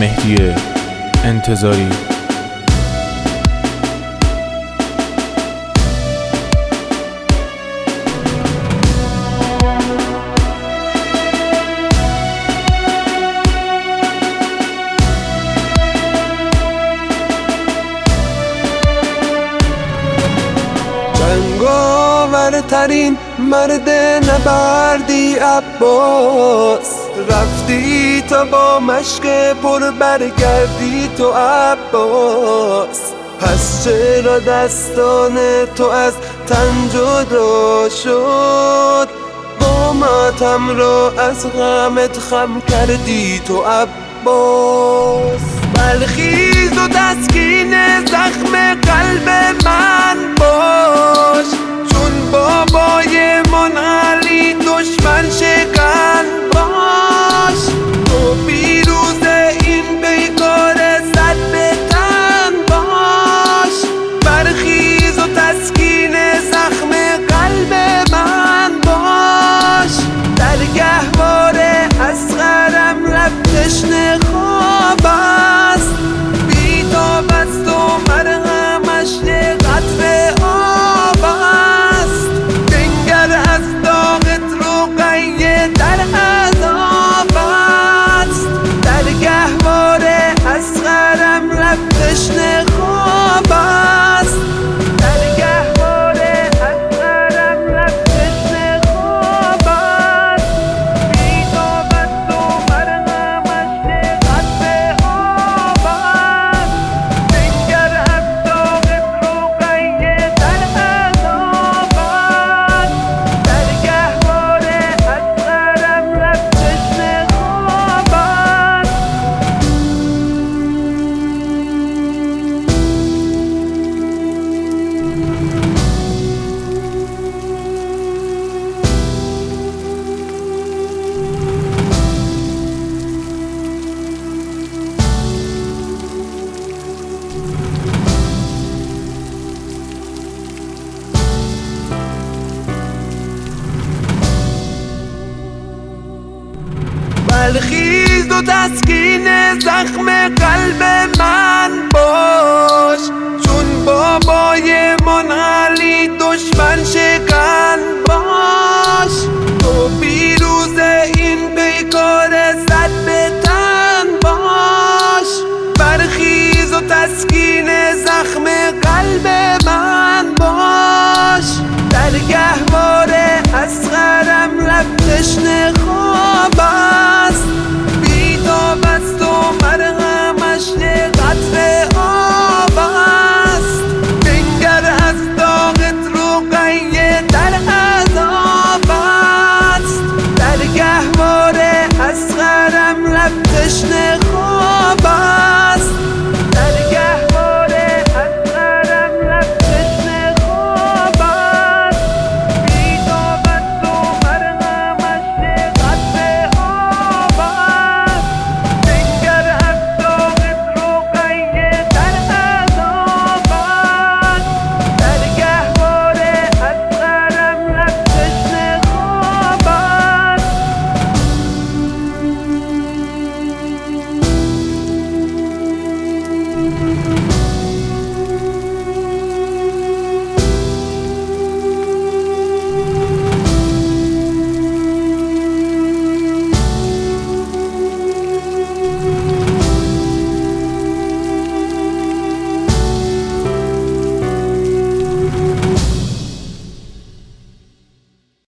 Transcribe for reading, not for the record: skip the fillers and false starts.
مهدی انتظاری. جنگاورترین مرد نبردی عباس، رفتی تا با مشق پر برگردی تو عباس. پس چرا دستان تو از تن جدا شد، قامتم را از غمت خم کردی تو عباس. برخیز و تسکین زخم قلب من باش، چون بابای منعلی دشمن شکن باش. تو پیروز این پیکار زد به تن باش. برخیز و تسکین زخم قلب من باش. در گهواره اصغرم لب تشنه خواب است، بیتاب است و مرهمش یه قطره آب است. بنگر از داغت رقیه در عذاب است. در گهواره اصغرم لب تشنه خواب است. در گهواره اصغرم لب تشنه خواب است. بیتاب است و مرهمش یه قطره آب است. بنگر از داغت رقیه در عذاب است. در گهواره اصغرم لب تشنه خواب است. برخیز و تسکین زخم قلب من باش، چون بابای منعلی دشمن شکن باش.